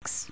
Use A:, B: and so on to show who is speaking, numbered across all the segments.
A: 6.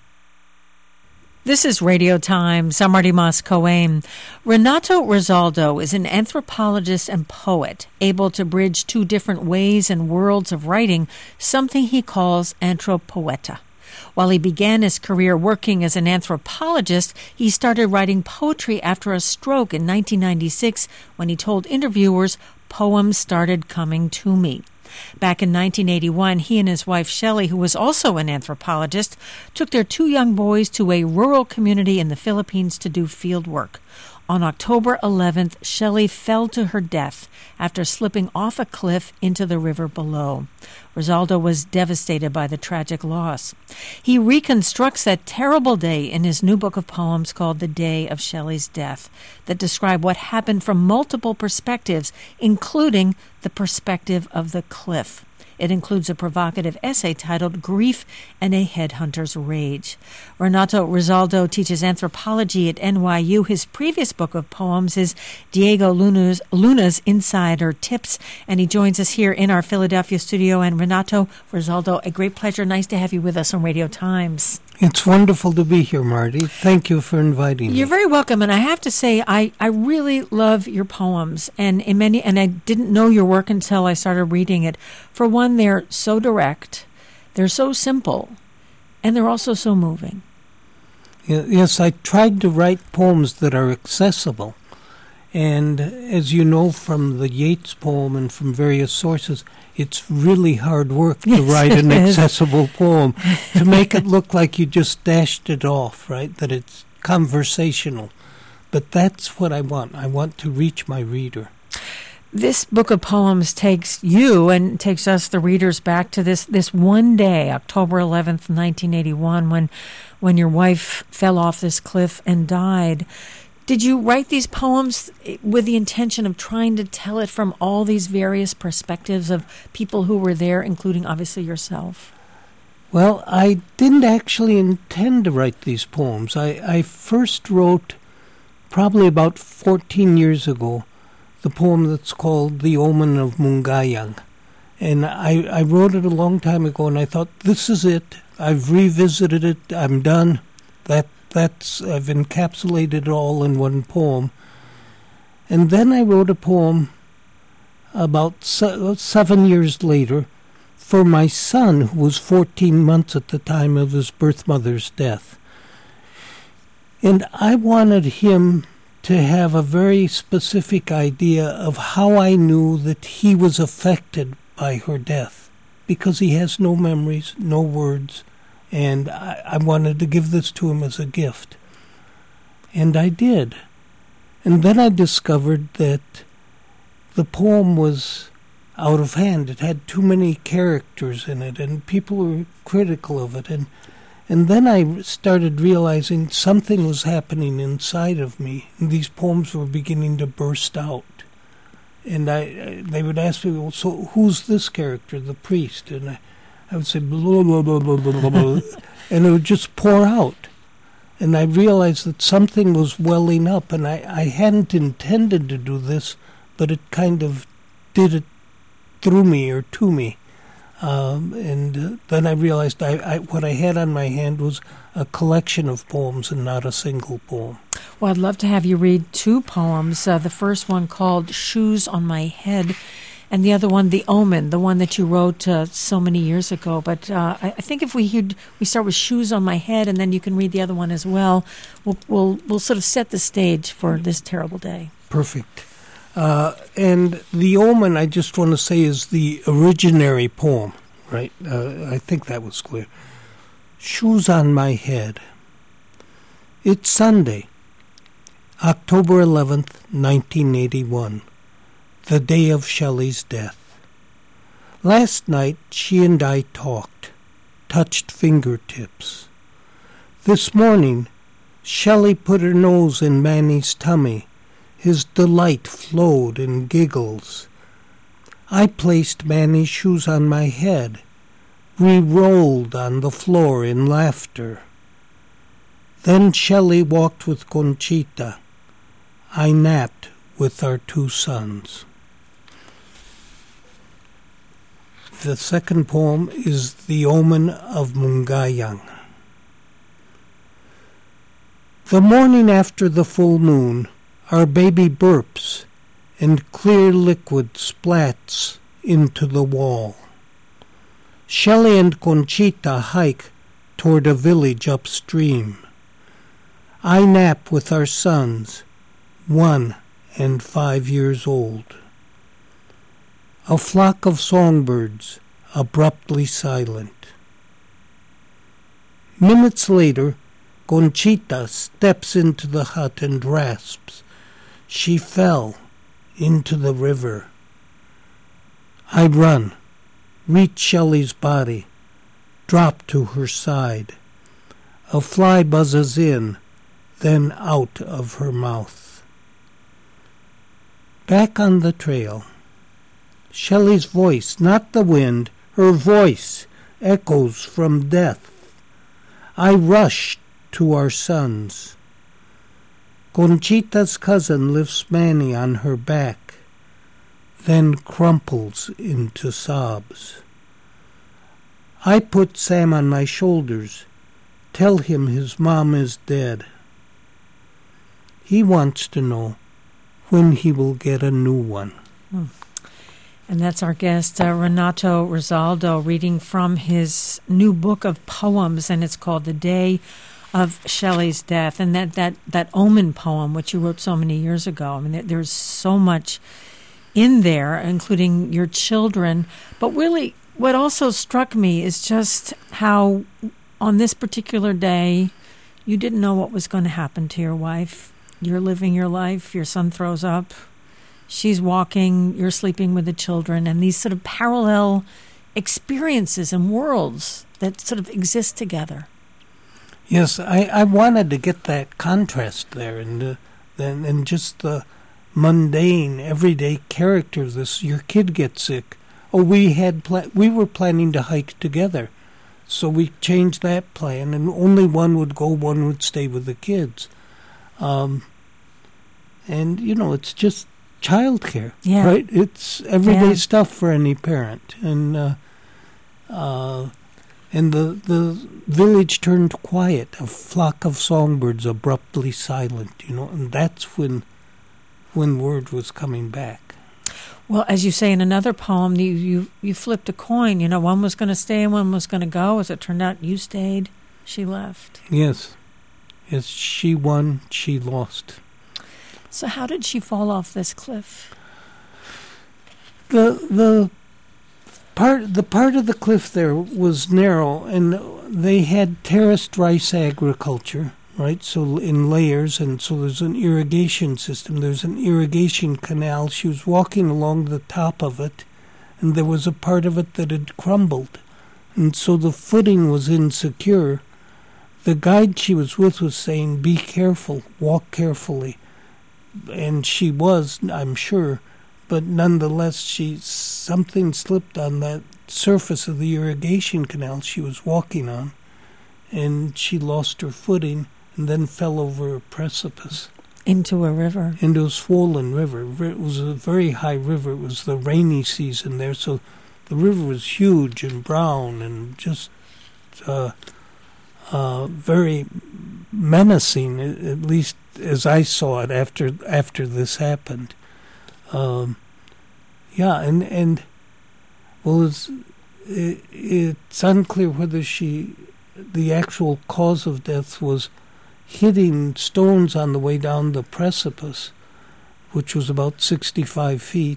A: This is Radio Times. I'm Marty Moss Cohen. Renato Rosaldo is an anthropologist and poet, able to bridge two different ways and worlds of writing, something he calls anthropoeta. While he began his career working as an anthropologist, he started writing poetry after a stroke in 1996 when he told interviewers, "Poems started coming to me." Back in 1981, he and his wife Shelley, who was also an anthropologist, took their two young boys to a rural community in the Philippines to do field work. On October 11th, Shelley fell to her death after slipping off a cliff into the river below. Rosaldo was devastated by the tragic loss. He reconstructs that terrible day in his new book of poems called The Day of Shelley's Death, that describe what happened from multiple perspectives, including the perspective of the cliff. It includes a provocative essay titled Grief and a Headhunter's Rage. Renato Rosaldo teaches anthropology at NYU. His previous book of poems is Diego Luna's Insider Tips, and he joins us here in our Philadelphia studio. And Renato Rosaldo, a great pleasure. Nice to have you with us on Radio Times.
B: It's wonderful to be here, Marty. Thank you for inviting me.
A: You're very welcome, and I have to say, I really love your poems, and I didn't know your work until I started reading it. For one, they're so direct, they're so simple, and they're also so moving.
B: Yes, I tried to write poems that are accessible, and as you know from the Yeats poem and from various sources, it's really hard work to write an accessible poem, to make it look like you just dashed it off, right, that it's conversational. But that's what I want. I want to reach my reader.
A: This book of poems takes you and takes us, the readers, back to this one day, October 11th, 1981, when your wife fell off this cliff and died. Did you write these poems with the intention of trying to tell it from all these various perspectives of people who were there, including obviously yourself?
B: Well, I didn't actually intend to write these poems. I first wrote, probably about 14 years ago, the poem that's called The Omen of Mungayang. And I wrote it a long time ago, and I thought, this is it. I've revisited it. I'm done. I've encapsulated it all in one poem. And then I wrote a poem about 7 years later for my son, who was 14 months at the time of his birth mother's death. And I wanted him to have a very specific idea of how I knew that he was affected by her death, because he has no memories, no words, and I wanted to give this to him as a gift. And I did. And then I discovered that the poem was out of hand. It had too many characters in it, and people were critical of it. And then I started realizing something was happening inside of me, and these poems were beginning to burst out. And they would ask me, well, so who's this character, the priest? And I would say, blah, blah, blah, blah, blah, blah, and it would just pour out. And I realized that something was welling up, and I hadn't intended to do this, but it kind of did it through me or to me. And then I realized what I had on my hand was a collection of poems and not a single poem.
A: Well, I'd love to have you read two poems. The first one called Shoes on My Head, and the other one, The Omen, the one that you wrote so many years ago. But I think if we start with Shoes on My Head, and then you can read the other one as well, we'll sort of set the stage for this terrible day.
B: Perfect. And The Omen, I just want to say, is the originary poem, right? I think that was clear. Shoes on my head. It's Sunday, October 11th, 1981, the day of Shelley's death. Last night, she and I talked, touched fingertips. This morning, Shelley put her nose in Manny's tummy. His delight flowed in giggles. I placed Manny's shoes on my head. We rolled on the floor in laughter. Then Shelley walked with Conchita. I napped with our two sons. The second poem is The Omen of Mungayang. The morning after the full moon, our baby burps, and clear liquid splats into the wall. Shelley and Conchita hike toward a village upstream. I nap with our sons, 1 and 5 years old. A flock of songbirds, abruptly silent. Minutes later, Conchita steps into the hut and rasps. She fell into the river. I run, reach Shelley's body, drop to her side. A fly buzzes in, then out of her mouth. Back on the trail, Shelley's voice, not the wind, her voice echoes from death. I rush to our sons. Conchita's cousin lifts Manny on her back, then crumples into sobs. I put Sam on my shoulders, tell him his mom is dead. He wants to know when he will get a new one.
A: And that's our guest, Renato Rosaldo, reading from his new book of poems, and it's called The Day of Shelley's Death. And that Omen poem, which you wrote so many years ago, I mean, there's so much in there, including your children. But really, what also struck me is just how on this particular day, you didn't know what was going to happen to your wife. You're living your life, your son throws up, she's walking, you're sleeping with the children, and these sort of parallel experiences and worlds that sort of exist together.
B: Yes, I wanted to get that contrast there, and just the mundane, everyday characters. This, your kid gets sick. Oh, we were planning to hike together, so we changed that plan, and only one would go, one would stay with the kids. And it's just childcare, right? It's everyday stuff for any parent, and the village turned quiet. A flock of songbirds abruptly silent, and that's when word was coming back.
A: Well, as you say in another poem, you flipped a coin. One was going to stay and one was going to go. As it turned out, you stayed, she left.
B: Yes, she won, she lost.
A: So how did she fall off this cliff?
B: The part of the cliff there was narrow, and they had terraced rice agriculture, right? So in layers, and so there's an irrigation system. There's an irrigation canal. She was walking along the top of it, and there was a part of it that had crumbled, and so the footing was insecure. The guide she was with was saying, "Be careful, walk carefully." And she was, I'm sure, but nonetheless, something slipped on that surface of the irrigation canal she was walking on, and she lost her footing and then fell over a precipice.
A: Into a river.
B: Into a swollen river. It was a very high river. It was the rainy season there, so the river was huge and brown and just very menacing, at least as I saw it after this happened. And it's unclear whether the actual cause of death was hitting stones on the way down the precipice, which was about 65 feet,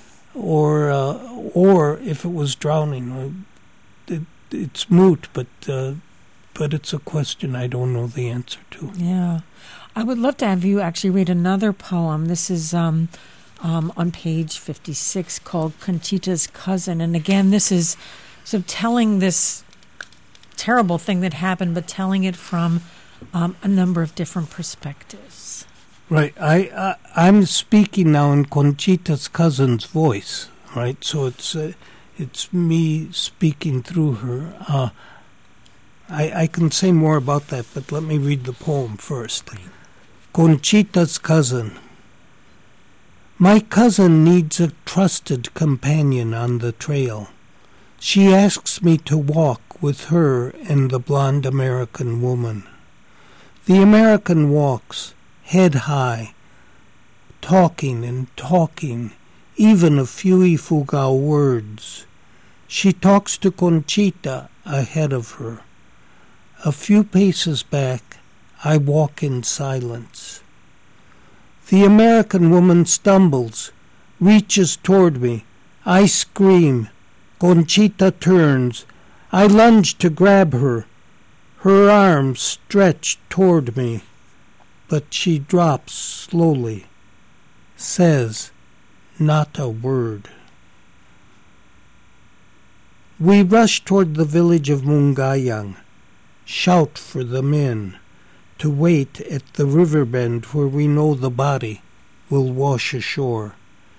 B: or if it was drowning. It's moot, but it's a question I don't know the answer to.
A: Yeah. I would love to have you actually read another poem. This is on page 56 called Conchita's Cousin. And again, this is sort of telling this terrible thing that happened, but telling it from a number of different perspectives.
B: Right. I'm speaking now in Conchita's cousin's voice, right? So it's me speaking through her. I can say more about that, but let me read the poem first. Conchita's Cousin. My cousin needs a trusted companion on the trail. She asks me to walk with her and the blonde American woman. The American walks, head high, talking and talking, even a few Ifugao words. She talks to Conchita ahead of her. A few paces back, I walk in silence. The American woman stumbles, reaches toward me. I scream. Conchita turns. I lunge to grab her. Her arms stretch toward me, but she drops slowly, says not a word. We rush toward the village of Mungayang, shout for the men to wait at the river bend where we know the body will wash ashore.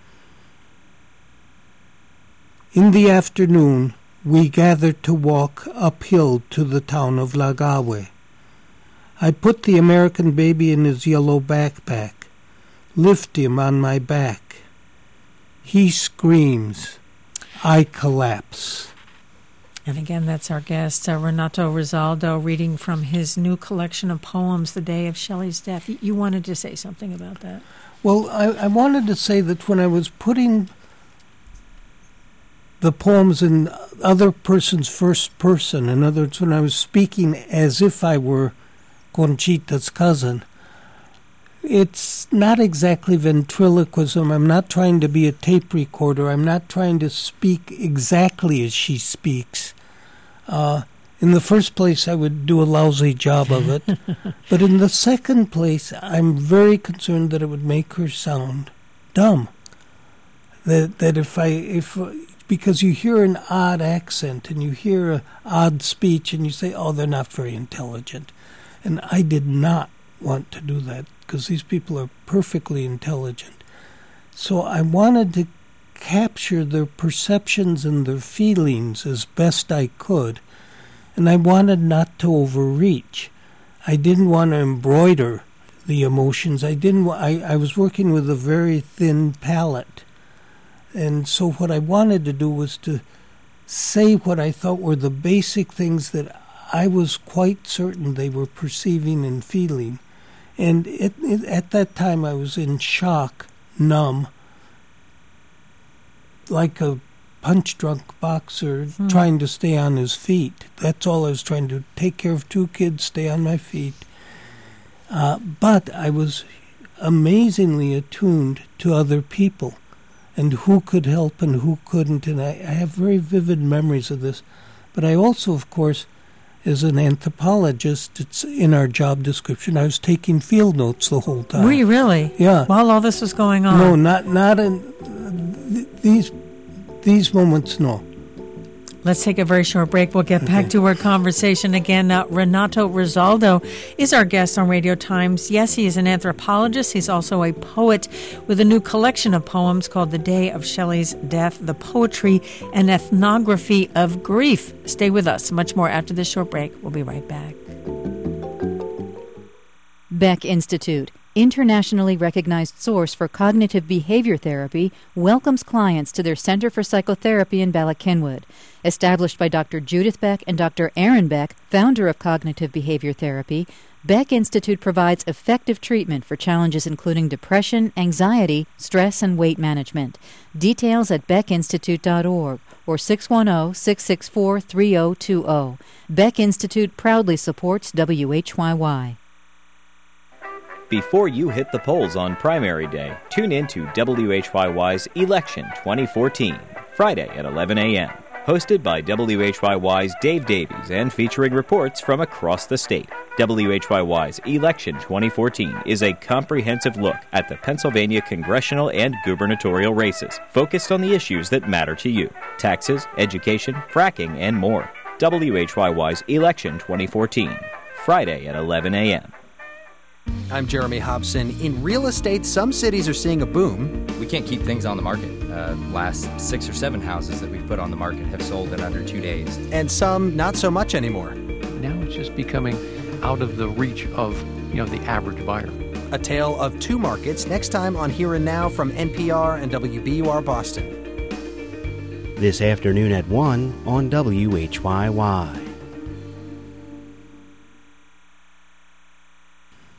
B: In the afternoon, we gather to walk uphill to the town of Lagawe. I put the American baby in his yellow backpack, lift him on my back. He screams. I collapse.
A: And again, that's our guest, Renato Rizaldo, reading from his new collection of poems, The Day of Shelley's Death. You wanted to say something about that?
B: Well, I wanted to say that when I was putting the poems in other person's first person, in other words, when I was speaking as if I were Conchita's cousin, it's not exactly ventriloquism. I'm not trying to be a tape recorder. I'm not trying to speak exactly as she speaks. In the first place, I would do a lousy job of it. But in the second place, I'm very concerned that it would make her sound dumb. That because you hear an odd accent and you hear an odd speech and you say, oh, they're not very intelligent. And I did not want to do that because these people are perfectly intelligent. So I wanted to capture their perceptions and their feelings as best I could. And I wanted not to overreach. I didn't want to embroider the emotions. I was working with a very thin palette. And so what I wanted to do was to say what I thought were the basic things that I was quite certain they were perceiving and feeling. And at that time I was in shock, numb, like a punch-drunk boxer trying to stay on his feet. That's all I was trying to do, take care of two kids, stay on my feet. But I was amazingly attuned to other people and who could help and who couldn't. And I have very vivid memories of this. But I also, of course, as an anthropologist, it's in our job description, I was taking field notes the whole time.
A: Were you really?
B: Yeah.
A: While all this was going on?
B: No, not in these moments, no.
A: Let's take a very short break. We'll get back to our conversation again. Renato Rizaldo is our guest on Radio Times. Yes, he is an anthropologist. He's also a poet with a new collection of poems called The Day of Shelley's Death, The Poetry and Ethnography of Grief. Stay with us. Much more after this short break. We'll be right back.
C: Beck Institute, internationally recognized source for cognitive behavior therapy, welcomes clients to their Center for Psychotherapy in Bala Cynwyd. Established by Dr. Judith Beck and Dr. Aaron Beck, founder of cognitive behavior therapy, Beck Institute provides effective treatment for challenges including depression, anxiety, stress, and weight management. Details at beckinstitute.org or 610-664-3020. Beck Institute proudly supports WHYY.
D: Before you hit the polls on primary day, tune in to WHYY's Election 2014, Friday at 11 a.m., hosted by WHYY's Dave Davies and featuring reports from across the state. WHYY's Election 2014 is a comprehensive look at the Pennsylvania congressional and gubernatorial races, focused on the issues that matter to you: taxes, education, fracking, and more. WHYY's Election 2014, Friday at 11 a.m.
E: I'm Jeremy Hobson. In real estate, some cities are seeing a boom.
F: We can't keep things on the market. Last 6 or 7 houses that we've put on the market have sold in under 2 days.
E: And some not so much anymore.
G: Now it's just becoming out of the reach of, the average buyer.
E: A tale of two markets next time on Here and Now from NPR and WBUR Boston.
H: This afternoon at 1 on WHYY.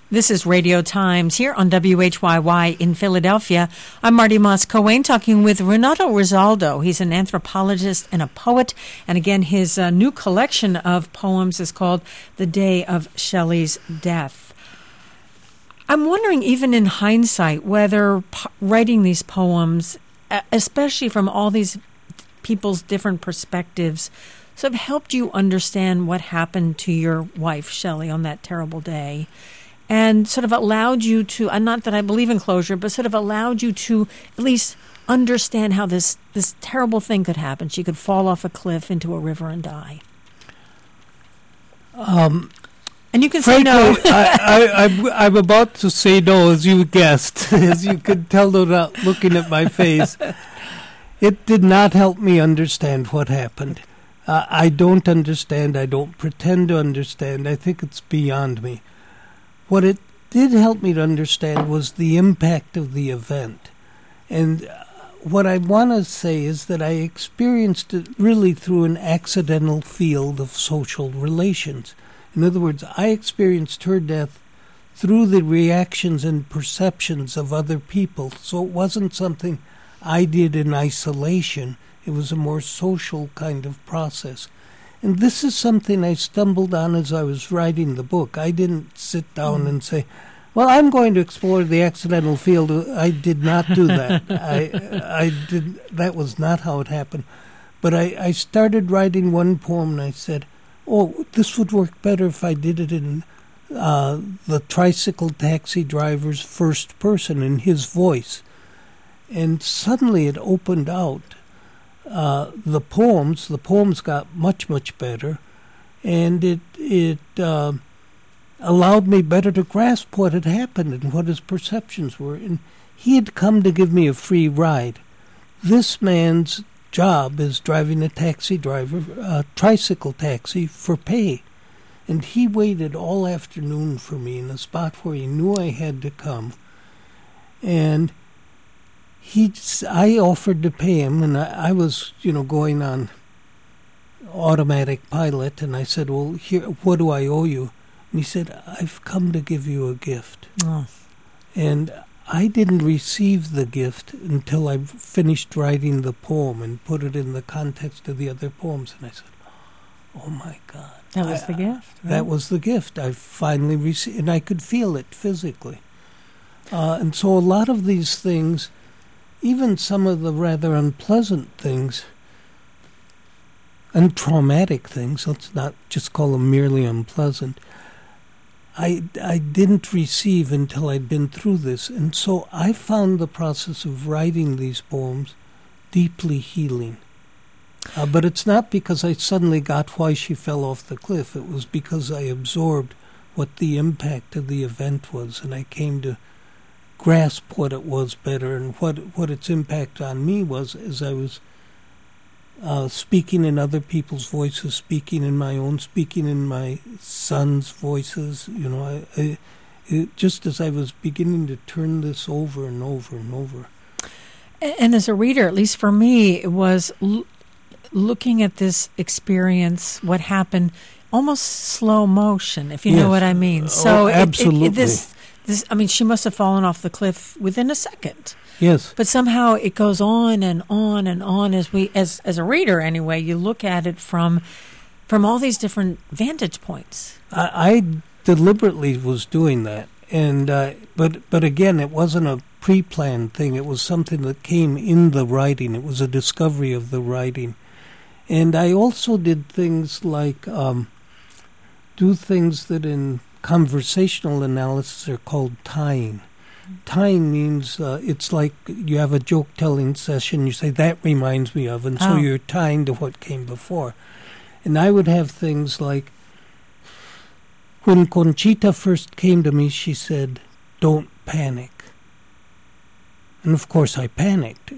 A: This is Radio Times here on WHYY in Philadelphia. I'm Marty Moss-Coane talking with Renato Rosaldo. He's an anthropologist and a poet. And again, his new collection of poems is called The Day of Shelley's Death. I'm wondering, even in hindsight, whether writing these poems, especially from all these people's different perspectives, sort of helped you understand what happened to your wife, Shelley, on that terrible day. And sort of allowed you to, and not that I believe in closure, but sort of allowed you to at least understand how this terrible thing could happen. She could fall off a cliff into a river and die.
B: And
A: you can
B: frankly,
A: say no.
B: I'm about to say no, as you guessed, as you could tell without looking at my face. It did not help me understand what happened. I don't understand. I don't pretend to understand. I think it's beyond me. What it did help me to understand was the impact of the event. And what I want to say is that I experienced it really through an accidental field of social relations. In other words, I experienced her death through the reactions and perceptions of other people. So it wasn't something I did in isolation. It was a more social kind of process. And this is something I stumbled on as I was writing the book. I didn't sit down and say, well, I'm going to explore the accidental field. I did not do that. I did. That was not how it happened. But I started writing one poem, and I said, oh, this would work better if I did it in the tricycle taxi driver's first person, in his voice. And suddenly it opened out. The poems got much, much better, and it allowed me better to grasp what had happened and what his perceptions were. And he had come to give me a free ride. This man's job is driving a tricycle taxi for pay. And he waited all afternoon for me in a spot where he knew I had to come. And I offered to pay him, and I was, going on automatic pilot, and I said, well, here, what do I owe you? And he said, I've come to give you a gift.
A: Oh.
B: And I didn't receive the gift until I finished writing the poem and put it in the context of the other poems. And I said, oh, my God.
A: That was the gift. Right?
B: That was the gift. I finally received, and I could feel it physically. And so a lot of these things, even some of the rather unpleasant things and traumatic things, let's not just call them merely unpleasant, I didn't receive until I'd been through this. And so I found the process of writing these poems deeply healing. But it's not because I suddenly got why she fell off the cliff. It was because I absorbed what the impact of the event was, and I came to grasp what it was better, and what its impact on me was as I was speaking in other people's voices, speaking in my own, speaking in my son's voices. Just as I was beginning to turn this over and over and over.
A: And as a reader, at least for me, it was looking at this experience, what happened, almost slow motion, if you know what I mean. So
B: absolutely.
A: She must have fallen off the cliff within a second.
B: Yes.
A: But somehow it goes on and on and on as a reader anyway, you look at it from all these different vantage points.
B: I deliberately was doing that. And but again, it wasn't a pre-planned thing. It was something that came in the writing. It was a discovery of the writing. And I also did things like do things that in conversational analysis are called tying. Tying means it's like you have a joke-telling session, you say, that reminds me of, and so you're tying to what came before. And I would have things like, when Conchita first came to me, she said, don't panic. And of course I panicked.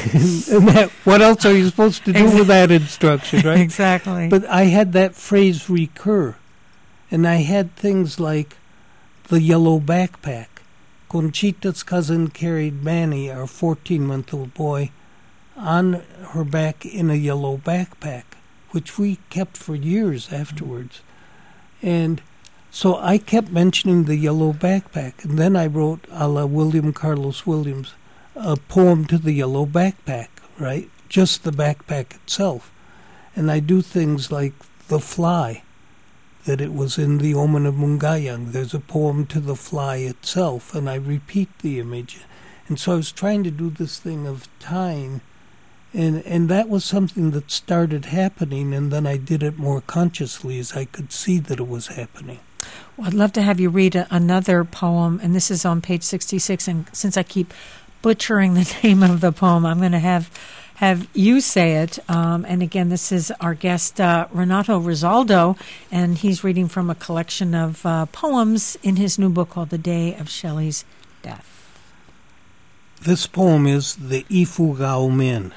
B: What else are you supposed to do with that instruction, right?
A: Exactly.
B: But I had that phrase recur. And I had things like the yellow backpack. Conchita's cousin carried Manny, our 14-month-old boy, on her back in a yellow backpack, which we kept for years afterwards. And So I kept mentioning the yellow backpack, and then I wrote, a la William Carlos Williams, a poem to the yellow backpack, right? Just the backpack itself. And I do things like the fly, that it was in the Omen of Mungayang. There's a poem to the fly itself, and I repeat the image. And so I was trying to do this thing of tying, and that was something that started happening, and then I did it more consciously as I could see that it was happening.
A: Well, I'd love to have you read another poem, and this is on page 66, and since I keep butchering the name of the poem, I'm going to have you say it. And again, this is our guest, Renato Rosaldo, and he's reading from a collection of poems in his new book called The Day of Shelley's Death.
B: This poem is The Ifugao Men.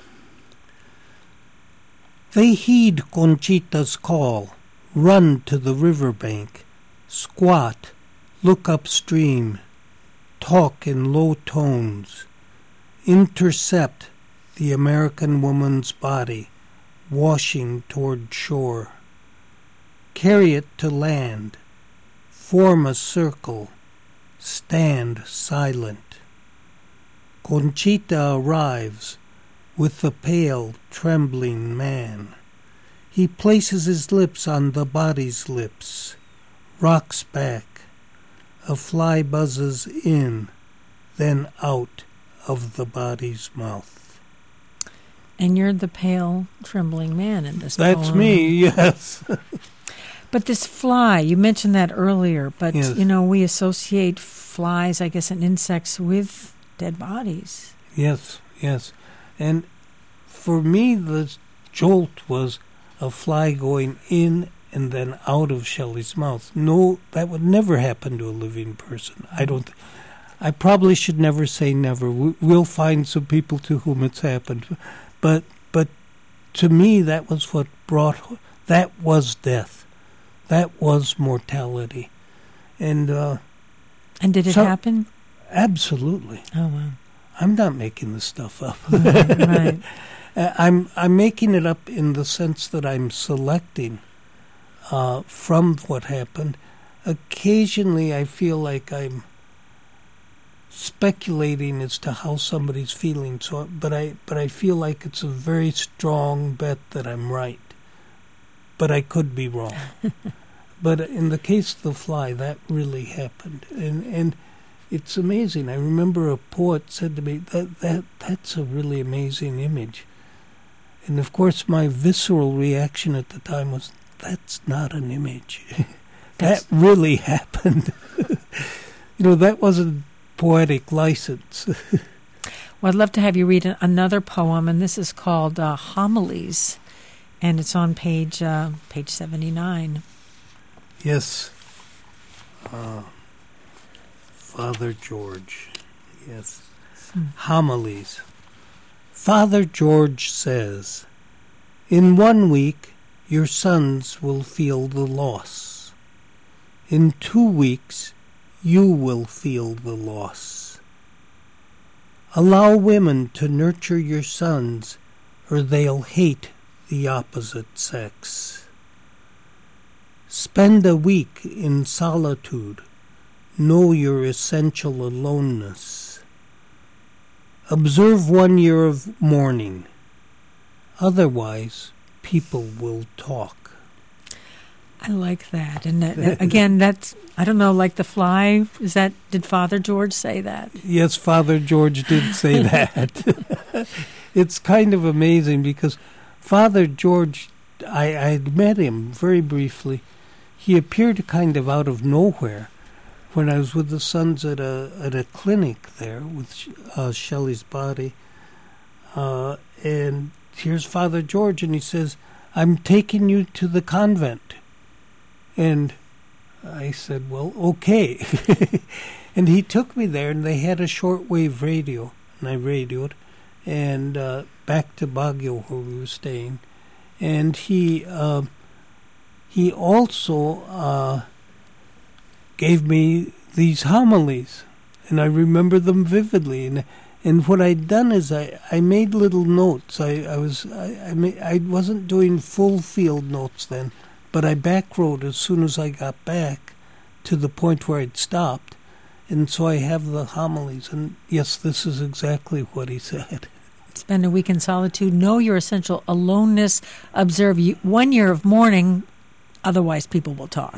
B: They heed Conchita's call, run to the riverbank, squat, look upstream, talk in low tones, intercept the American woman's body, washing toward shore. Carry it to land, form a circle, stand silent. Conchita arrives with the pale, trembling man. He places his lips on the body's lips, rocks back. A fly buzzes in, then out of the body's mouth.
A: And you're the pale, trembling man in this
B: That's
A: poem.
B: me, yes.
A: But this fly, you mentioned that earlier, but,
B: Yes.
A: we associate flies, I guess, and insects with dead bodies.
B: Yes. And for me, the jolt was a fly going in and then out of Shelley's mouth. No, that would never happen to a living person. I probably should never say never. We'll find some people to whom it's happened. But to me, that was what that was death. That was mortality. And
A: did it happen?
B: Absolutely.
A: Oh, wow.
B: I'm not making this stuff up.
A: Right.
B: I'm making it up in the sense that I'm selecting from what happened. Occasionally, I feel like I'm speculating as to how somebody's feeling. But I feel like it's a very strong bet that I'm right. But I could be wrong. But in the case of the fly, that really happened, and it's amazing. I remember a poet said to me that's a really amazing image, and of course my visceral reaction at the time was, that's not an image. That really happened. That wasn't poetic license.
A: Well, I'd love to have you read another poem, and this is called Homilies, and it's on page 79.
B: Yes. Father George. Yes. Homilies. Father George says, in 1 week your sons will feel the loss. In 2 weeks you will feel the loss. Allow women to nurture your sons, or they'll hate the opposite sex. Spend a week in solitude. Know your essential aloneness. Observe 1 year of mourning. Otherwise, people will talk.
A: I like that. And again, that's, I don't know, like the fly, did Father George say that?
B: Yes, Father George did say that. It's kind of amazing because Father George, I met him very briefly. He appeared kind of out of nowhere when I was with the sons at a clinic there with Shelley's body. And here's Father George, and he says, I'm taking you to the convent. And I said, well, okay. And he took me there, and they had a shortwave radio, and I radioed, and back to Baguio where we were staying. And he also gave me these homilies, and I remember them vividly. And what I'd done is I made little notes. I wasn't doing full field notes then, but I backwrote as soon as I got back to the point where I'd stopped. And so I have the homilies. And yes, this is exactly what he said.
A: Spend a week in solitude, know your essential aloneness, observe 1 year of mourning, otherwise people will talk.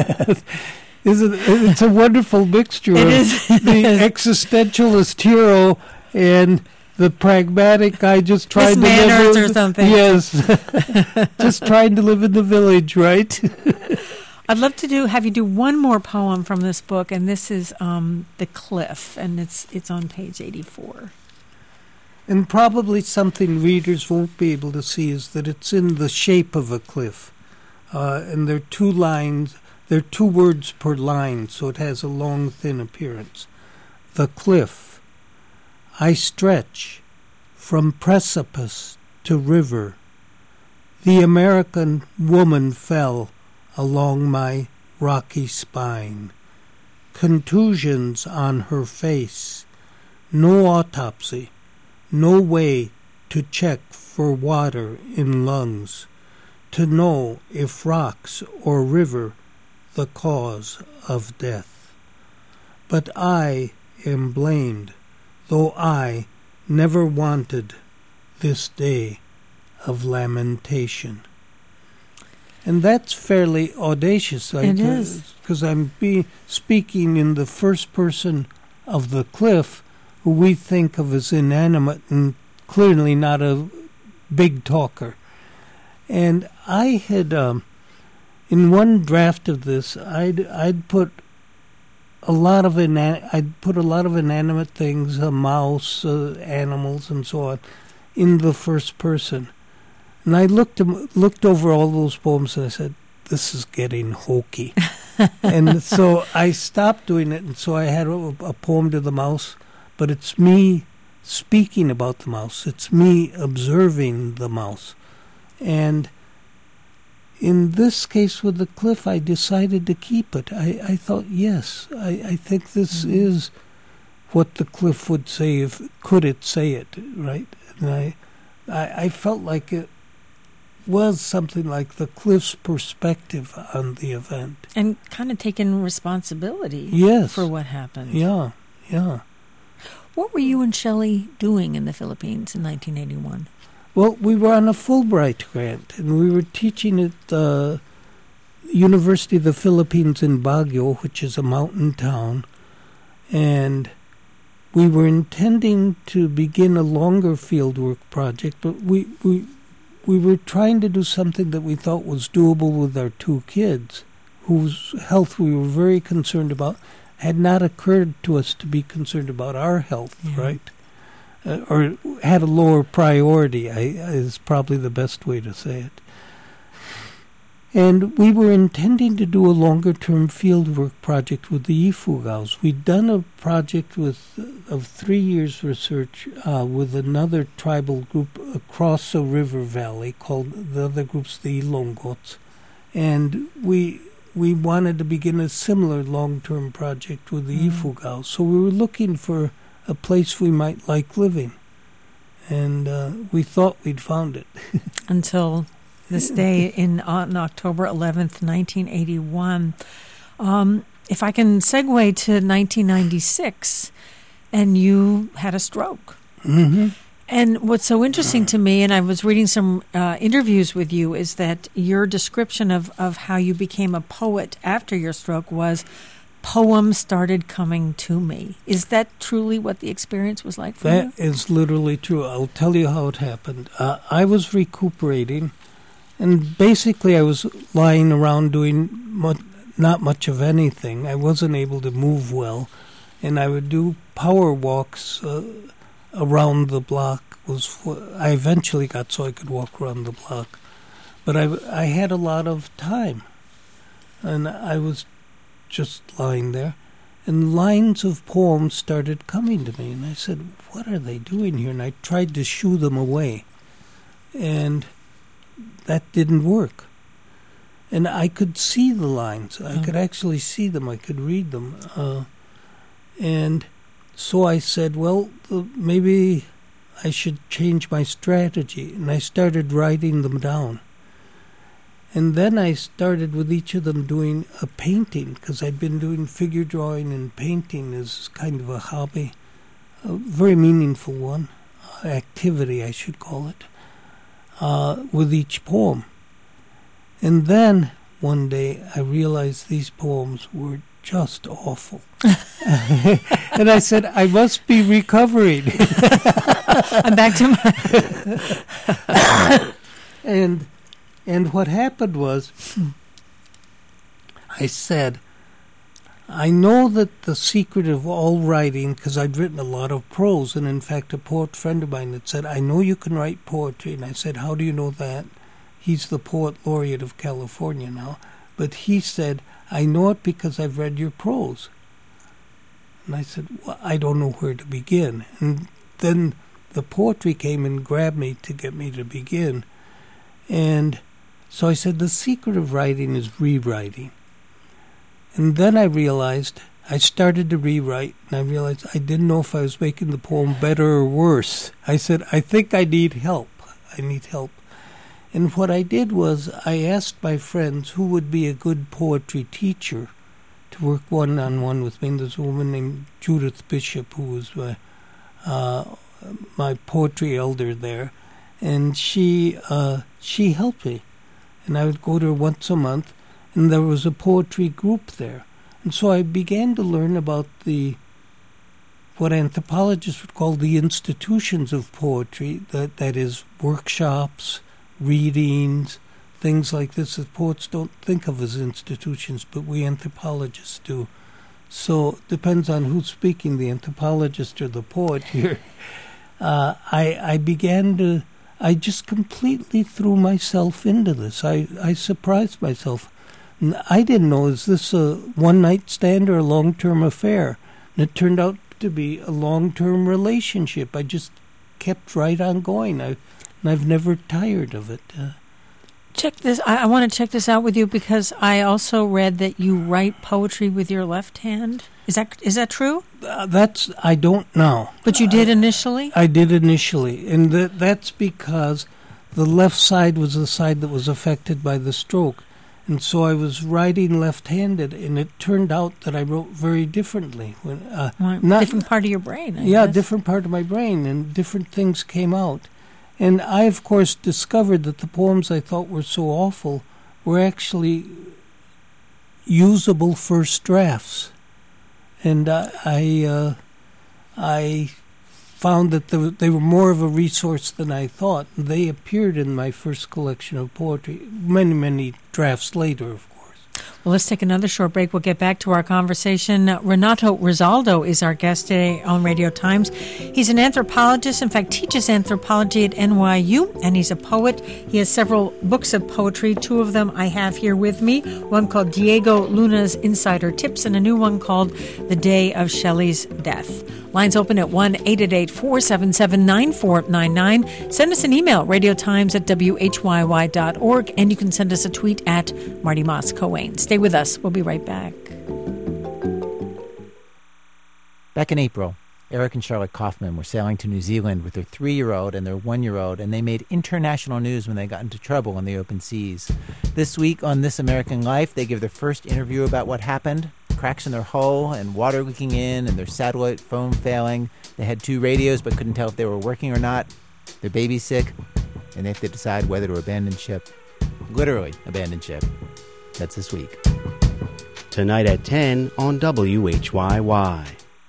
B: It's a wonderful mixture
A: It
B: of
A: is.
B: the existentialist hero and the pragmatic guy just trying to
A: manners
B: live
A: or something.
B: Yes, just trying to live in the village, right?
A: I'd love to have you do one more poem from this book, and this is The Cliff, and it's on page 84.
B: And probably something readers won't be able to see is that it's in the shape of a cliff. And there are 2 lines, there are 2 words per line, so it has a long, thin appearance. The cliff. I stretch from precipice to river. The American woman fell along my rocky spine. Contusions on her face. No autopsy. No way to check for water in lungs, to know if rocks or river the cause of death. But I am blamed, though I never wanted this day of lamentation. And that's fairly audacious.
A: It is.
B: Because I'm speaking in the first person of the cliff, who we think of as inanimate and clearly not a big talker. And I had, in one draft of this, I'd put a lot of inanimate things, a mouse, animals, and so on, in the first person. And I looked over all those poems and I said, this is getting hokey. And so I stopped doing it, and so I had a poem to the mouse. But it's me speaking about the mouse. It's me observing the mouse. And in this case with the cliff, I decided to keep it. I thought, yes, I think this is what the cliff would say could it say it, right? And I felt like it was something like the cliff's perspective on the event.
A: And kind of taking responsibility for what happened.
B: Yeah.
A: What were you and Shelley doing in the Philippines in 1981?
B: Well, we were on a Fulbright grant, and we were teaching at the University of the Philippines in Baguio, which is a mountain town. And we were intending to begin a longer fieldwork project, but we were trying to do something that we thought was doable with our 2 kids, whose health we were very concerned about. Had not occurred to us to be concerned about our health, right? Or had a lower priority, is probably the best way to say it. And we were intending to do a longer-term fieldwork project with the Ifugaos. We'd done a project of 3 years research with another tribal group across a river valley called, the other group's the Ilongots. And we wanted to begin a similar long-term project with the Ifugaos. So we were looking for a place we might like living. And we thought we'd found it.
A: Until this day on October 11th, 1981. If I can segue to 1996, and you had a stroke.
B: Mm-hmm.
A: And what's so interesting to me, and I was reading some interviews with you, is that your description of how you became a poet after your stroke was, poems started coming to me. Is that truly what the experience was like for you?
B: That is literally true. I'll tell you how it happened. I was recuperating, and basically I was lying around doing not much of anything. I wasn't able to move well, and I would do power walks around the block. I eventually got so I could walk around the block. But I had a lot of time, and I was just lying there, and lines of poems started coming to me, and I said, what are they doing here? And I tried to shoo them away, and that didn't work. And I could see the lines. I could actually see them. I could read them. And so I said, well, maybe I should change my strategy. And I started writing them down. And then I started with each of them doing a painting, because I'd been doing figure drawing and painting as kind of a hobby, a very meaningful one, activity I should call it, with each poem. And then one day I realized these poems were just awful. And I said, I must be recovering.
A: I'm back to my...
B: And what happened was, I said, I know that the secret of all writing, because I'd written a lot of prose, and in fact a poet friend of mine had said, I know you can write poetry. And I said, how do you know that? He's the poet laureate of California now. But he said, I know it because I've read your prose. And I said, well, I don't know where to begin. And then the poetry came and grabbed me to get me to begin. And so I said, the secret of writing is rewriting. And then I realized, I started to rewrite, and I realized I didn't know if I was making the poem better or worse. I said, I think I need help. I need help. And what I did was I asked my friends who would be a good poetry teacher to work one-on-one with me. And there's a woman named Judith Bishop who was my poetry elder there. And she helped me. And I would go to her once a month, and there was a poetry group there. And so I began to learn about what anthropologists would call the institutions of poetry, that is workshops, readings, things like this that poets don't think of as institutions, but we anthropologists do. So it depends on who's speaking, the anthropologist or the poet here. I just completely threw myself into this. I surprised myself. I didn't know, is this a one-night stand or a long-term affair? And it turned out to be a long-term relationship. I just kept right on going. I've never tired of it.
A: Check this. I want to check this out with you because I also read that you write poetry with your left hand. Is that true?
B: I don't know.
A: But you did initially?
B: I did initially, and that's because the left side was the side that was affected by the stroke. And so I was writing left-handed, and it turned out that I wrote very differently.
A: Different part of your brain, I guess.
B: Different part of my brain, and different things came out. And I, of course, discovered that the poems I thought were so awful were actually usable first drafts. And I found that they were more of a resource than I thought. They appeared in my first collection of poetry, many, many drafts later, of course.
A: Well, let's take another short break. We'll get back to our conversation. Renato Rosaldo is our guest today on Radio Times. He's an anthropologist, in fact, teaches anthropology at NYU, and he's a poet. He has several books of poetry. Two of them I have here with me, one called Diego Luna's Insider Tips and a new one called The Day of Shelley's Death. Lines open at 1-888-477-9499. Send us an email, radiotimes@whyy.org, and you can send us a tweet at Marty Moss Coane. Stay with us. We'll be right back.
I: Back in April, Eric and Charlotte Kaufman were sailing to New Zealand with their 3-year-old and their 1-year-old, and they made international news when they got into trouble on the open seas. This week on This American Life, they give their first interview about what happened. Cracks in their hull and water leaking in and their satellite phone failing. They had 2 radios but couldn't tell if they were working or not. Their baby's sick, and they have to decide whether to abandon ship. Literally abandon ship. That's this week.
H: Tonight at 10 on WHYY.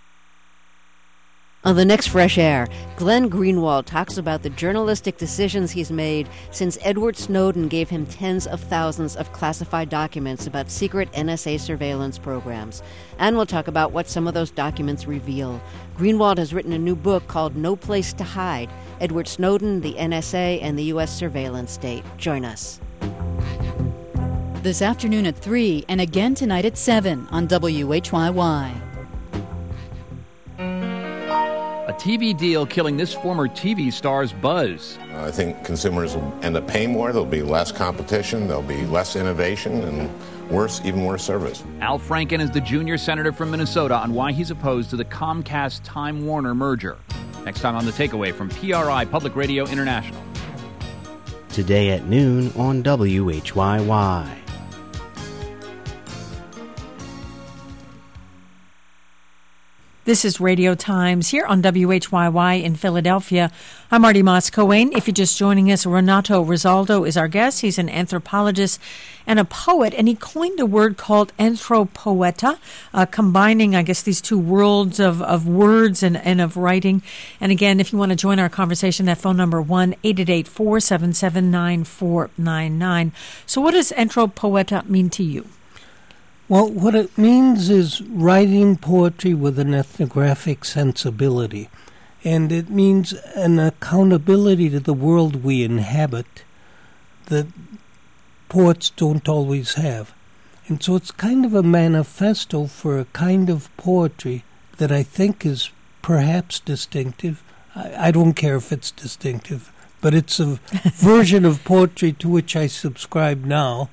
J: On the next Fresh Air, Glenn Greenwald talks about the journalistic decisions he's made since Edward Snowden gave him tens of thousands of classified documents about secret NSA surveillance programs. And we'll talk about what some of those documents reveal. Greenwald has written a new book called No Place to Hide, Edward Snowden, the NSA, and the U.S. Surveillance State. Join us.
C: This afternoon at 3 and again tonight at 7 on WHYY.
K: A TV deal killing this former TV star's buzz.
L: I think consumers will end up paying more. There'll be less competition. There'll be less innovation and even worse service.
K: Al Franken is the junior senator from Minnesota on why he's opposed to the Comcast-Time Warner merger. Next time on The Takeaway from PRI Public Radio International.
H: today at noon on WHYY.
A: This is Radio Times here on WHYY in Philadelphia. I'm Marty Moss-Coane. If you're just joining us, Renato Rosaldo is our guest. He's an anthropologist and a poet, and he coined a word called anthropoeta, combining, I guess, these two worlds of words and of writing. And again, if you want to join our conversation, that phone number 1-888-477-9499. So what does anthropoeta mean to you?
B: Well, what it means is writing poetry with an ethnographic sensibility. And it means an accountability to the world we inhabit that poets don't always have. And so it's kind of a manifesto for a kind of poetry that I think is perhaps distinctive. I don't care if it's distinctive, but it's a version of poetry to which I subscribe now.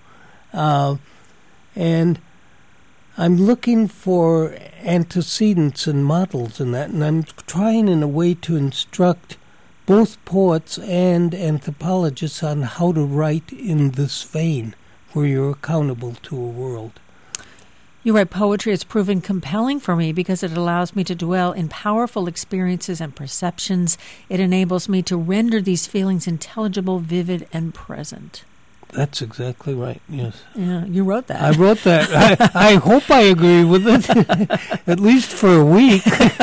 B: And I'm looking for antecedents and models in that, and I'm trying in a way to instruct both poets and anthropologists on how to write in this vein, where you're accountable to a world.
A: You write poetry. It's proven compelling for me because it allows me to dwell in powerful experiences and perceptions. It enables me to render these feelings intelligible, vivid, and present.
B: That's exactly right, yes.
A: Yeah, you wrote that.
B: I wrote that. I hope I agree with it, at least for a week.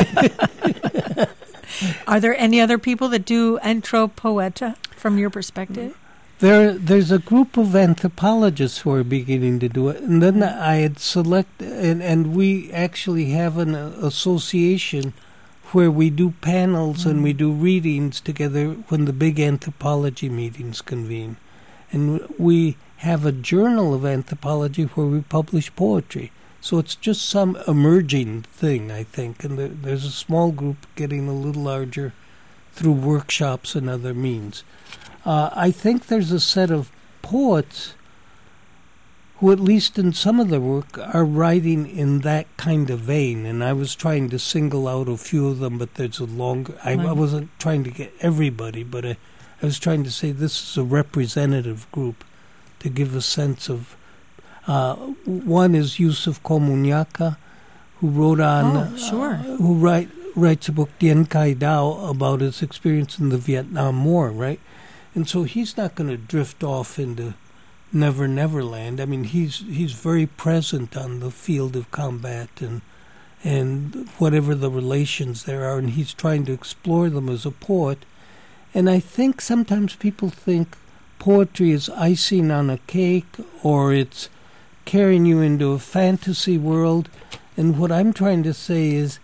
A: Are there any other people that do anthropoeta from your perspective?
B: There's a group of anthropologists who are beginning to do it. And then I had selected, and we actually have an association where we do panels and we do readings together when the big anthropology meetings convene. And we have a journal of anthropology where we publish poetry. So it's just some emerging thing, I think. And there's a small group getting a little larger through workshops and other means. I think there's a set of poets who, at least in some of their work, are writing in that kind of vein. And I was trying to single out a few of them, but there's a longer... I wasn't trying to get everybody, but I was trying to say this is a representative group to give a sense of... one is Yusuf Komunyakaa, who wrote on... who writes a book, Dien Kai Dao, about his experience in the Vietnam War, right? And so he's not going to drift off into Never Never Land. I mean, he's very present on the field of combat and whatever the relations there are, and he's trying to explore them as a poet. And I think sometimes people think poetry is icing on a cake or it's carrying you into a fantasy world. And what I'm trying to say is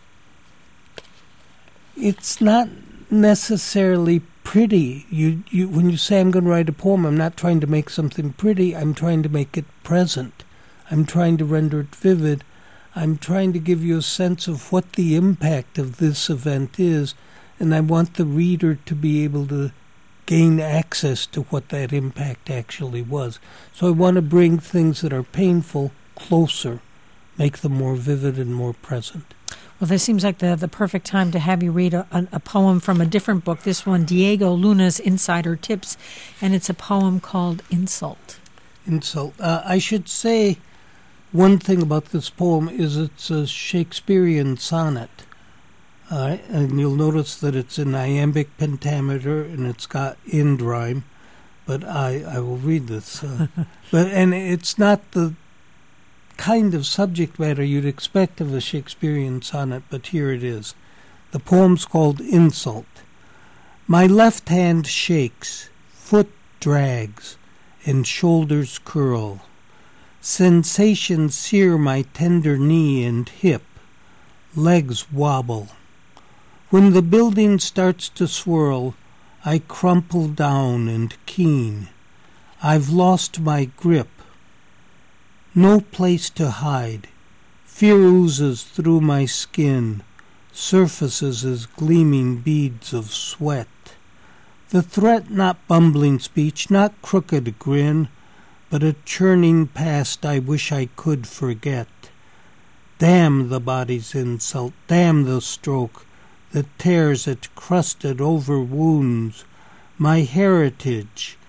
B: it's not necessarily pretty. You when you say I'm going to write a poem, I'm not trying to make something pretty. I'm trying to make it present. I'm trying to render it vivid. I'm trying to give you a sense of what the impact of this event is. And I want the reader to be able to gain access to what that impact actually was. So I want to bring things that are painful closer, make them more vivid and more present.
A: Well, this seems like the perfect time to have you read a poem from a different book. This one, Diego Luna's Insider Tips, and it's a poem called Insult.
B: Insult. I should say one thing about this poem is it's a Shakespearean sonnet. And you'll notice that it's in iambic pentameter and it's got end rhyme, but I will read this. And it's not the kind of subject matter you'd expect of a Shakespearean sonnet, but here it is. The poem's called Insult. My left hand shakes, foot drags, and shoulders curl. Sensations sear my tender knee and hip. Legs wobble. When the building starts to swirl, I crumple down and keen. I've lost my grip. No place to hide. Fear oozes through my skin, surfaces as gleaming beads of sweat. The threat not bumbling speech, not crooked grin, but a churning past I wish I could forget. Damn the body's insult, damn the stroke that tears at crusted over wounds, my heritage,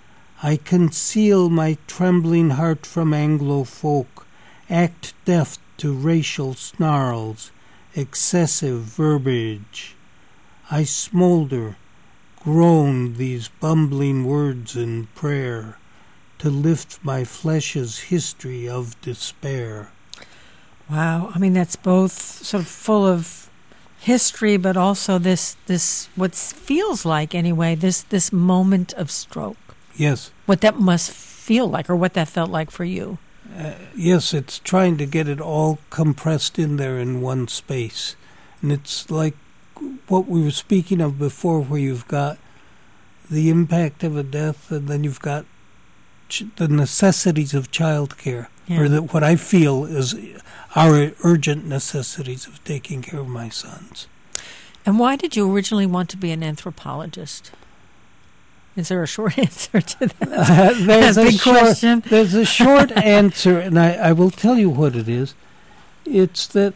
B: I conceal my trembling heart from Anglo folk, act deaf to racial snarls, excessive verbiage. I smolder, groan these bumbling words in prayer, to lift my flesh's history of despair.
A: Wow. I mean, that's both sort of full of history, but also this what feels like, anyway, this moment of stroke.
B: Yes.
A: What that must feel like, or what that felt like for you.
B: Yes, it's trying to get it all compressed in there in one space. And it's like what we were speaking of before, where you've got the impact of a death, and then you've got the necessities of childcare, or what I feel is our urgent necessities of taking care of my sons.
A: And why did you originally want to be an anthropologist? Is there a short answer to that?
B: There's
A: a big question.
B: There's a short answer, and I will tell you what it is. It's that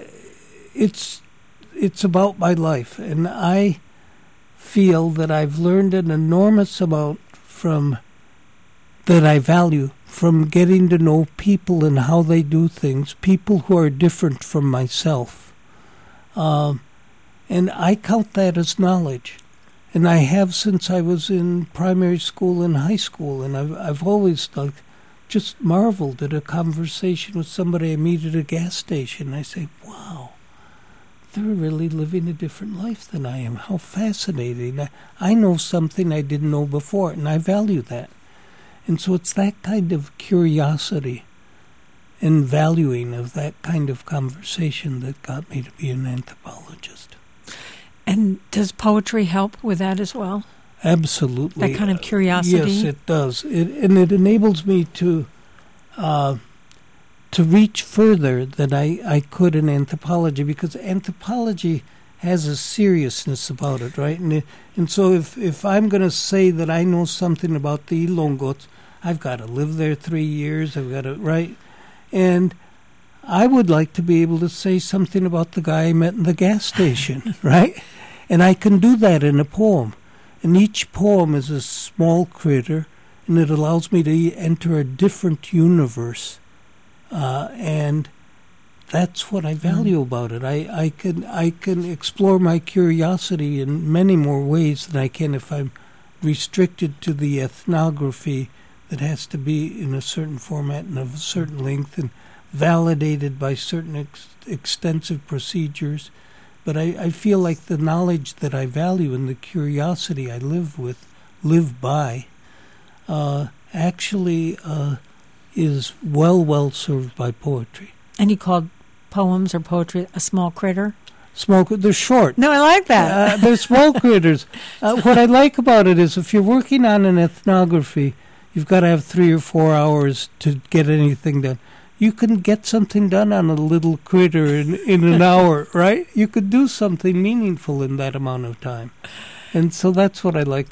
B: it's about my life, and I feel that I've learned an enormous amount that I value from getting to know people and how they do things, people who are different from myself. And I count that as knowledge. And I have since I was in primary school and high school, and I've always just marveled at a conversation with somebody I meet at a gas station. I say, wow, they're really living a different life than I am. How fascinating. I know something I didn't know before, and I value that. And so it's that kind of curiosity and valuing of that kind of conversation that got me to be an anthropologist.
A: And does poetry help with that as well?
B: Absolutely.
A: That kind of curiosity?
B: Yes, it does. And it enables me to reach further than I could in anthropology, because anthropology has a seriousness about it, right? And so if I'm going to say that I know something about the Ilongots, I've got to live there 3 years, I've got to, right? And I would like to be able to say something about the guy I met in the gas station, right? And I can do that in a poem. And each poem is a small critter, and it allows me to enter a different universe. And that's what I value about it. I can explore my curiosity in many more ways than I can if I'm restricted to the ethnography that has to be in a certain format and of a certain length and validated by certain extensive procedures. But I feel like the knowledge that I value and the curiosity I live by, actually is well served by poetry.
A: And you called poems or poetry a small critter?
B: They're short.
A: No, I like that.
B: They're small critters. What I like about it is if you're working on an ethnography, you've got to have 3 or 4 hours to get anything done. You can get something done on a little critter in an hour, right? You could do something meaningful in that amount of time. And so that's what I like.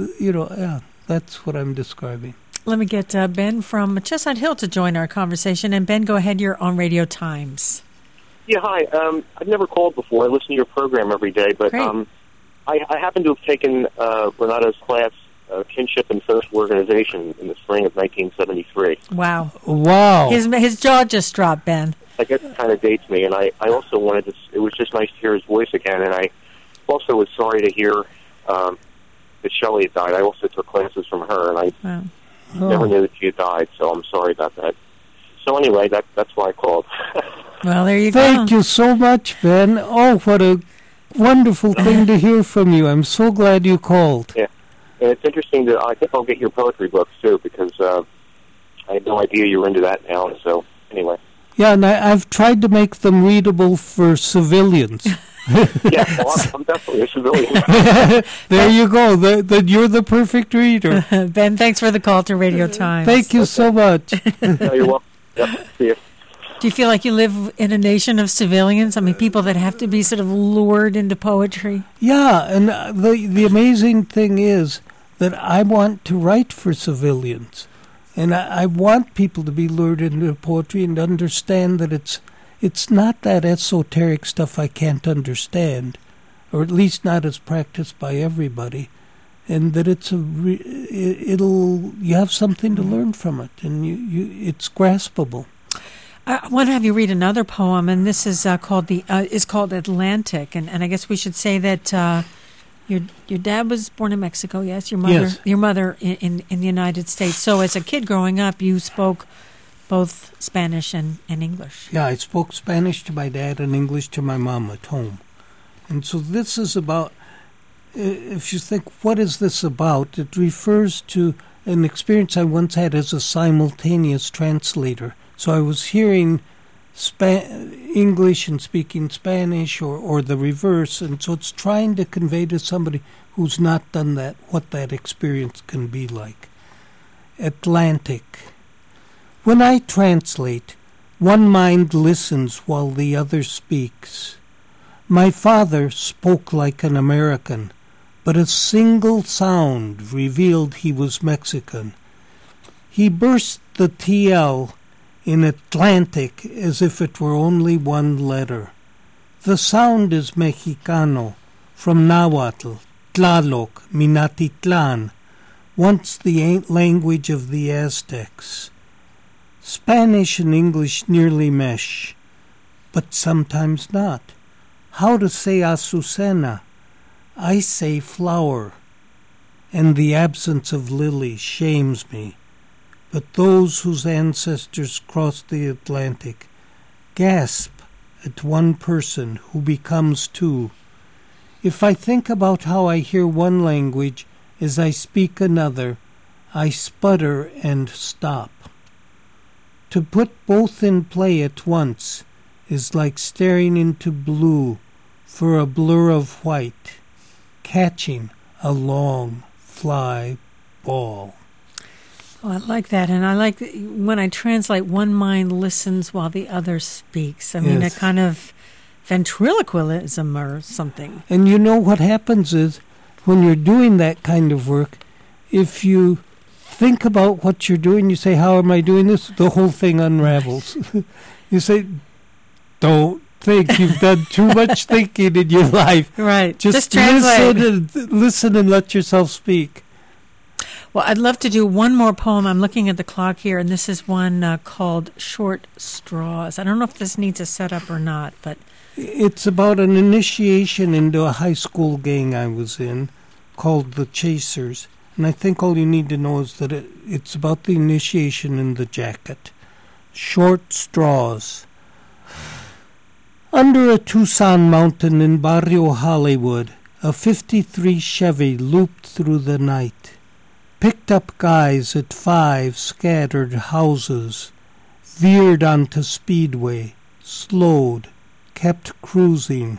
B: That's what I'm describing.
A: Let me get Ben from Chestnut Hill to join our conversation. And Ben, go ahead. You're on Radio Times.
M: Yeah, hi. I've never called before. I listen to your program every day, but I happen to have taken Renato's class, Kinship and Social Organization, in the spring of 1973.
A: Wow. His jaw just dropped, Ben.
M: I guess it kind of dates me, and I also wanted to, it was just nice to hear his voice again, and I also was sorry to hear that Shelley had died. I also took classes from her, and I never knew that she had died, so I'm sorry about that. So anyway, that's why I called.
A: Well, there you go.
B: Thank you so much, Ben. Oh, what a wonderful thing to hear from you. I'm so glad you called.
M: Yeah. And it's interesting that I think I'll get your poetry books, too, because I had no idea you were into that now. So, anyway.
B: Yeah, and I've tried to make them readable for civilians.
M: Yeah, well, I'm definitely a civilian.
B: There you go. You're the perfect reader.
A: Ben, thanks for the call to Radio Times.
B: Thank you so much.
M: No, you're welcome. Yep, see you.
A: Do you feel like you live in a nation of civilians? I mean, people that have to be sort of lured into poetry?
B: Yeah, and the amazing thing is that I want to write for civilians. And I want people to be lured into poetry and understand that it's not that esoteric stuff I can't understand, or at least not as practiced by everybody. and that you have something to learn from it, and it's graspable.
A: I want to have you read another poem, and this is called Atlantic, and I guess we should say that your dad was born in Mexico, yes? Your mother in the United States. So as a kid growing up, you spoke both Spanish and English.
B: Yeah, I spoke Spanish to my dad and English to my mom at home. And so this is about, if you think, what is this about? It refers to an experience I once had as a simultaneous translator. So I was hearing English and speaking Spanish, or the reverse, and so it's trying to convey to somebody who's not done that what that experience can be like. Atlantic. When I translate, one mind listens while the other speaks. My father spoke like an American, but a single sound revealed he was Mexican. He burst the TL in Atlantic as if it were only one letter. The sound is Mexicano, from Nahuatl, Tlaloc, Minatitlan, once the language of the Aztecs. Spanish and English nearly mesh, but sometimes not. How to say Azucena? I say flower, and the absence of lily shames me. But those whose ancestors crossed the Atlantic gasp at one person who becomes two. If I think about how I hear one language as I speak another, I sputter and stop. To put both in play at once is like staring into blue for a blur of white, catching a long fly ball.
A: Oh, I like that, and I like when I translate, one mind listens while the other speaks. I mean,
B: Yes.
A: a kind of ventriloquism or something.
B: And you know what happens is, when you're doing that kind of work, if you think about what you're doing, you say, how am I doing this? The whole thing unravels. You say, don't think. You've done too much thinking in your life.
A: Right.
B: Just
A: translate.
B: listen and let yourself speak.
A: Well, I'd love to do one more poem. I'm looking at the clock here, and this is one called Short Straws. I don't know if this needs a setup or not, but...
B: It's about an initiation into a high school gang I was in called the Chasers. And I think all you need to know is that it's about the initiation in the jacket. Short Straws. Under a Tucson mountain in Barrio Hollywood, a 53 Chevy looped through the night. Picked up guys at 5 scattered houses, veered onto Speedway, slowed, kept cruising.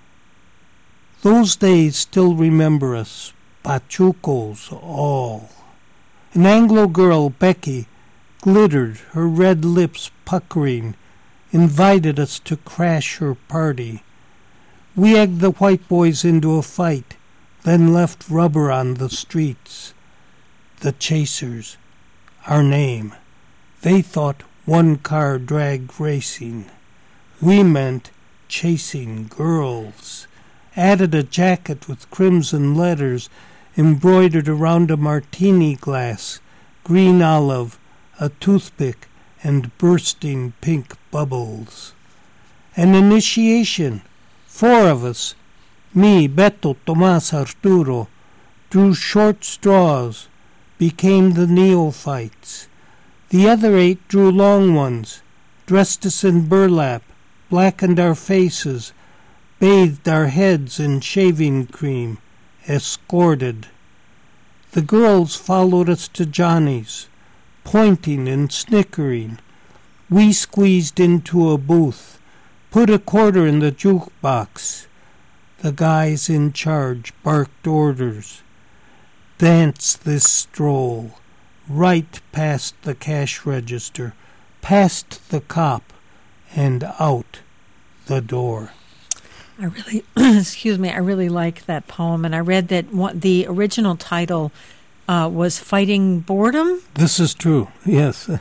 B: Those days still remember us, Pachucos all. An Anglo girl, Becky, glittered, her red lips puckering, invited us to crash her party. We egged the white boys into a fight, then left rubber on the streets. The Chasers, our name. They thought one-car drag racing. We meant chasing girls. Added a jacket with crimson letters embroidered around a martini glass, green olive, a toothpick, and bursting pink bubbles. An initiation. 4 of us, me, Beto, Tomas, Arturo, drew short straws, became the neophytes. The other 8 drew long ones, dressed us in burlap, blackened our faces, bathed our heads in shaving cream, escorted. The girls followed us to Johnny's, pointing and snickering. We squeezed into a booth, put a quarter in the jukebox. The guys in charge barked orders. Dance this stroll, right past the cash register, past the cop, and out the door.
A: I really, I really like that poem, and I read that the original title was Fighting Boredom?
B: This is true, yes.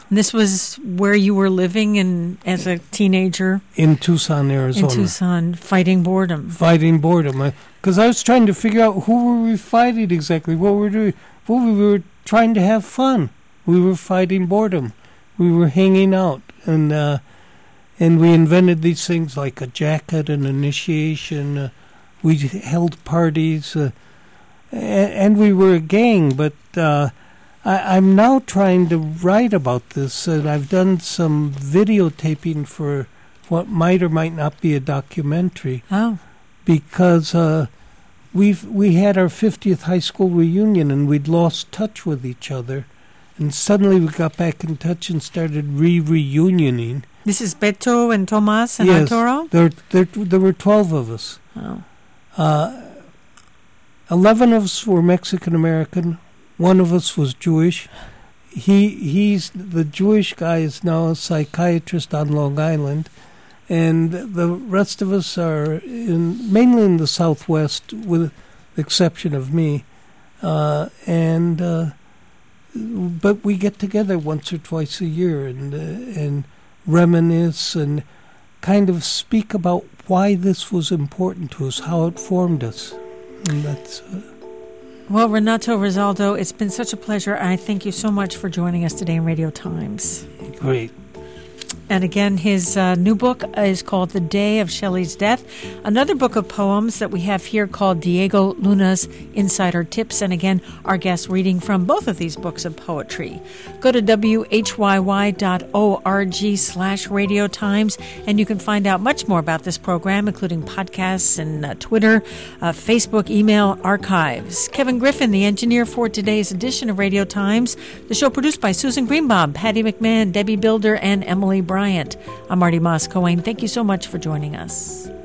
A: And this was where you were living as a teenager?
B: In Tucson, Arizona.
A: In Tucson, fighting boredom.
B: Fighting boredom. Because I was trying to figure out who were we fighting exactly, what we were doing. Well, we were trying to have fun. We were fighting boredom. We were hanging out. And we invented these things like a jacket, an initiation. We held parties. And we were a gang, but I'm now trying to write about this, and I've done some videotaping for what might or might not be a documentary.
A: Oh.
B: Because we had our 50th high school reunion, and we'd lost touch with each other, and suddenly we got back in touch and started reunioning.
A: This is Beto and Tomas and
B: yes,
A: Arturo?
B: There were 12 of us.
A: Oh.
B: 11 of us were Mexican-American. One of us was Jewish. He's the Jewish guy is now a psychiatrist on Long Island. And the rest of us are mainly in the Southwest, with the exception of me. But we get together once or twice a year and reminisce and kind of speak about why this was important to us, how it formed us. And that's...
A: Well, Renato Rosaldo, it's been such a pleasure. I thank you so much for joining us today in Radio Times.
B: Great.
A: And again, his new book is called The Day of Shelley's Death. Another book of poems that we have here called Diego Luna's Insider Tips. And again, our guest reading from both of these books of poetry. Go to whyy.org/Radio Times, and you can find out much more about this program, including podcasts and Twitter, Facebook, email, archives. Kevin Griffin, the engineer for today's edition of Radio Times. The show produced by Susan Greenbaum, Patty McMahon, Debbie Builder, and Emily Bryant. I'm Marty Moss-Coane. Thank you so much for joining us.